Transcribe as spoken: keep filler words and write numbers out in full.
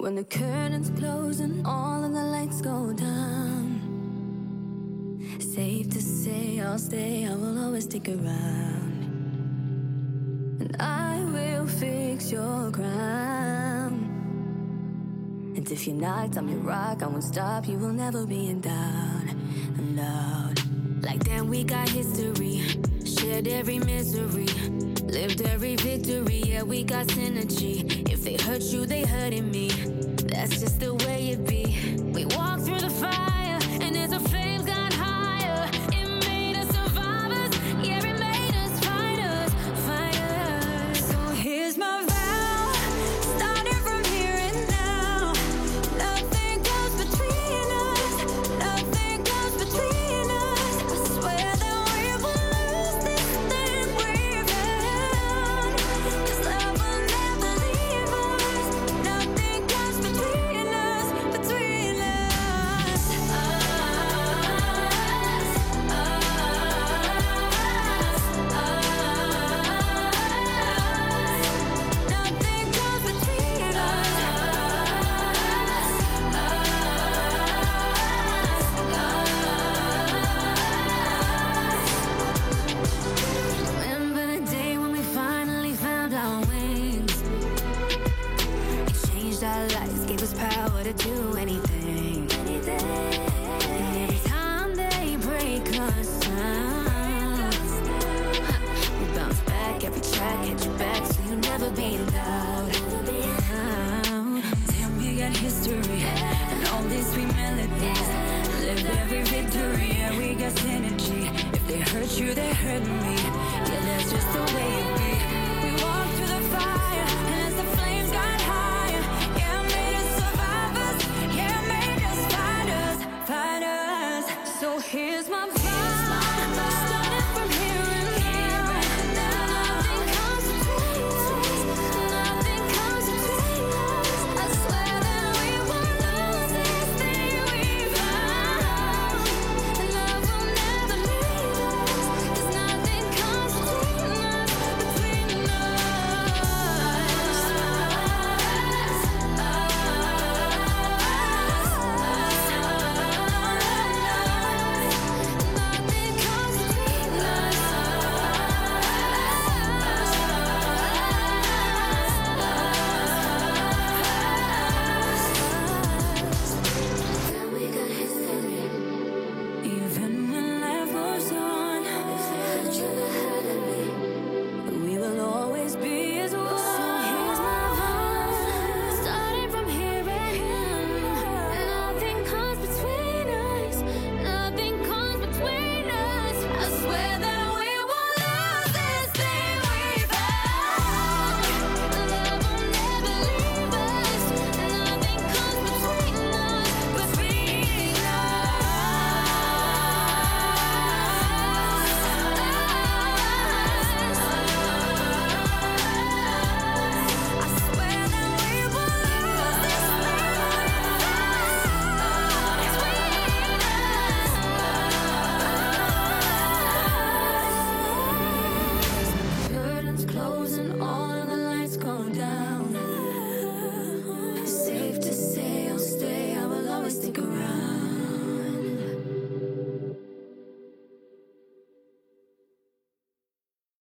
When the curtains close and all of the lights go down, safe to say I'll stay, I will always stick around. And I will fix your crown. And if you're knocked, I'm your rock, I won't stop, you will never be in doubt. Alone. Like then we got history, shared every misery, lived every victory, yeah, we got synergy. If they hurt you, they hurting me. That's just the way it be. We walk through the fire, and as the flames got higher, it made us survivors, yeah, it made us fighters, fighters. So here's my vow, starting from here and now. Nothing comes between us, nothing comes between us. I swear that we will lose this thing we've had, 'cause love will never leave us. Nothing comes between us, between us. Us, us, us. Nothing comes between us. Remember the day when we finally found our wings? It changed our lives, gave us power to do anything. Anything. And every time they break us down, we bounce back, every track hit you back, so you never be loud. Damn, we got history, and all these sweet melodies. Lived every victory, yeah, we got synergy. If they hurt you, they hurt me. Yeah, that's just the way it be. We walk through the fire, and as the flames got higher, yeah, made us survivors, yeah, made us fighters, fighters. So here's my vow, starting from here and now. Nothing comes between us, nothing comes between us. I swear that we will lose this thing we found, and love will never leave us, 'cause nothing comes between us, between us. Nothing comes between us. We got history. Even when life moves on, if they hurt you, they hurting me. We will always be as one. So here's my vow, starting from here and now. Nothing comes between us, nothing comes between us. I swear that we will lose this thing we've had. Love will never leave us. Nothing comes between us, between us. I swear that we will lose this thing between us. Curtains closing, all